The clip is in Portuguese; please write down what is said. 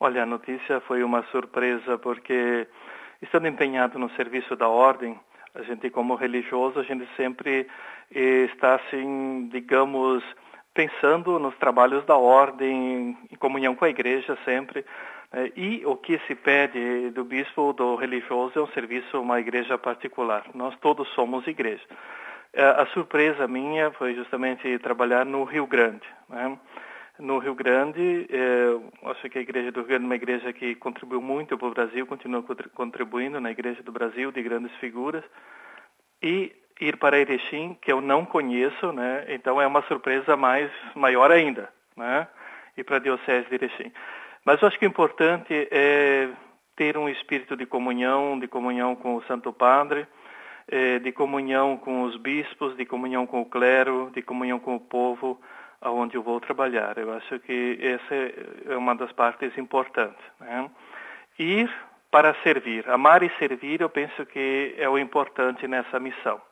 Olha, a notícia foi uma surpresa porque, estando empenhado no serviço da ordem, a gente como religioso, a gente sempre está assim, digamos, pensando nos trabalhos da ordem, em comunhão com a igreja sempre. E o que se pede do bispo ou do religioso é um serviço a uma igreja particular. Nós todos somos igreja. A surpresa minha foi justamente trabalhar no Rio Grande, né? No Rio Grande, acho que a Igreja do Rio Grande é uma igreja que contribuiu muito para o Brasil, continua contribuindo na Igreja do Brasil, de grandes figuras. E ir para Erechim, que eu não conheço, né? Então é uma surpresa maior ainda, né? Ir para a Diocese de Erechim. Mas eu acho que o importante é ter um espírito de comunhão com o Santo Padre, de comunhão com os bispos, de comunhão com o clero, de comunhão com o povo, aonde eu vou trabalhar. Eu acho que essa é uma das partes importantes, né? Ir para servir, amar e servir, eu penso que é o importante nessa missão.